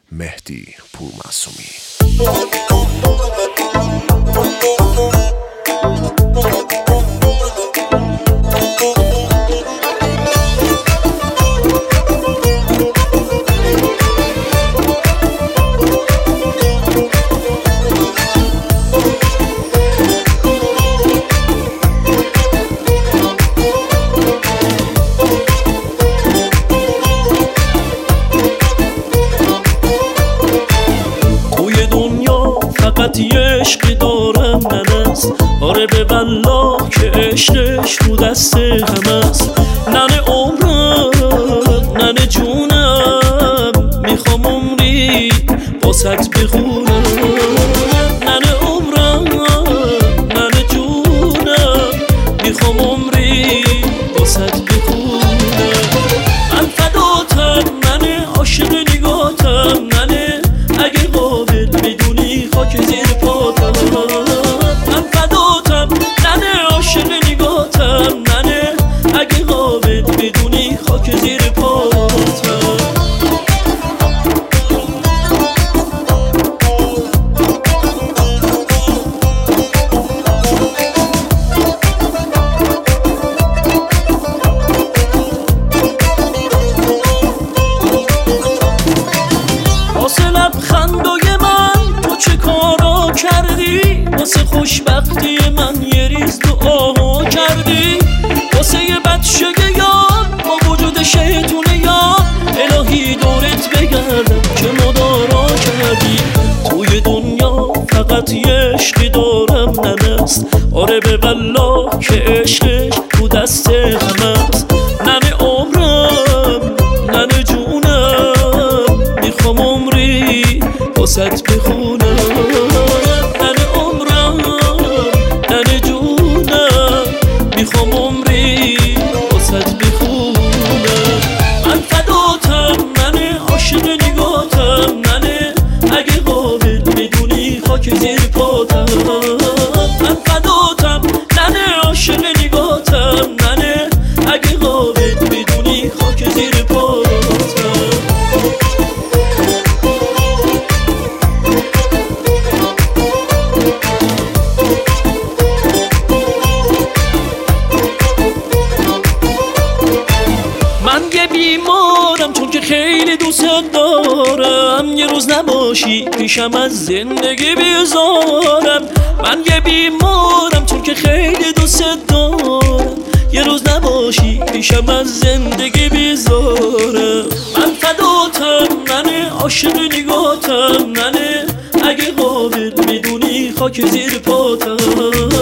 مهدی پورمعصومی. فقط یه عشقی دارم ننست، آره به والله که عشقش تو دست هم است. ننه عمرم ننه جونم، میخوام عمری باست بخونم. ننه عمرم ننه جونم، میخوام عمری باست بخونم. من فداتم ننه، عاشق نگاتم ننه، اگه قابل بدونی خاک زیر پاتم. من فداتم ننه، عاشق نگاتم ننه، اگه قابل بدونی خاک زیر پاتم. واسه لبخندای من تو چه کارا کردی، واسه خوشبختی من یه ریز دعا کردی، واسه یه بدشگه یاد با وجود شیطون یاد، الهی دورت بگردم که مدارا کردی. توی دنیا فقط یه عشقی دارم ننست، آره به والله که عشقش تو دست هم است. ننه عمرم ننه جونم، میخوام عمری باست بخونم. ننه عمرم ننه جونم، میخوام عمری باست بخونم. من فداتم ننه، عاشق نگاتم ننه، اگه قابل بدونی خاک زیر پاتم. من فداتم ننه، عاشق نگاتم ننه، اگه قابل بدونی خاک زیر پاتم. من یه بیمارم چون که خیلی دوست دارم، یه روز نباشی پیشم از زندگی بیزارم. من یه بیمارم چون که خیلی دوست دارم، یه روز نباشی پیشم از زندگی بیزارم. من فداتم ننه، عاشق نگاتم ننه، اگه قابل میدونی خاک زیر پاتم.